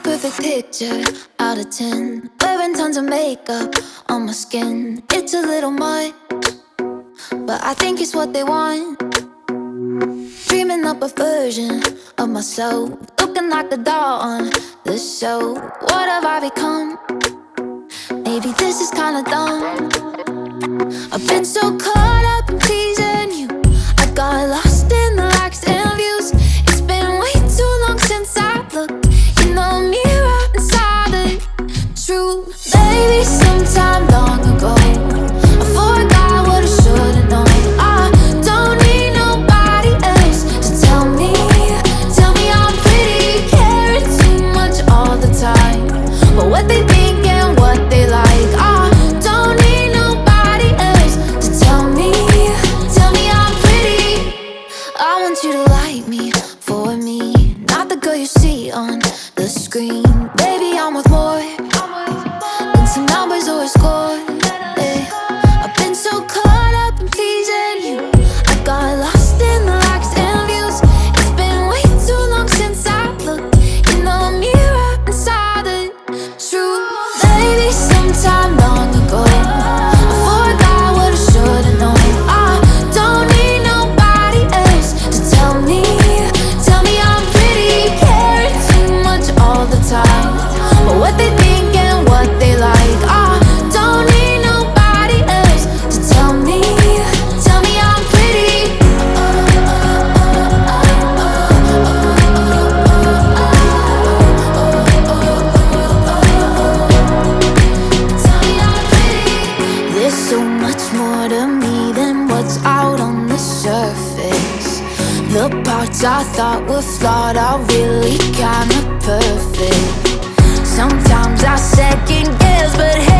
perfect picture out of 10. Wearing tons of makeup on my skin. It's a little much, but I think it's what they want. Dreaming up a version of myself, looking like the doll on the show. What have I become? Maybe this is kinda dumb. I've been so caught up in pleasing you, I got lost in the likes and views. It's been way too long since I looked in the mirror and saw the truth. Maybe sometime long ago I forgot what I should've known. I don't need nobody else to tell me I'm pretty. Caring too much all the time, but what they think and what they like. I don't need nobody else to tell me I'm pretty. I want you to like me for me, not the girl you see on the screen. Baby, I'm worth more than some numbers or a score. Ay, I've been so caught up in pleasing you, I got lost in the likes and views. It's been way too long since I looked in the mirror and saw the truth. Maybe sometime long ago I forgot what I should've known. I don't need nobody else to tell me I'm pretty. Caring too much all the time, but what they think and what they like. I don't need nobody else to tell me I'm pretty. Tell me I'm pretty. There's so much more to me than what's out on the surface. The parts I thought were flawed are really kinda perfect. Sometimes I second guess, but hey,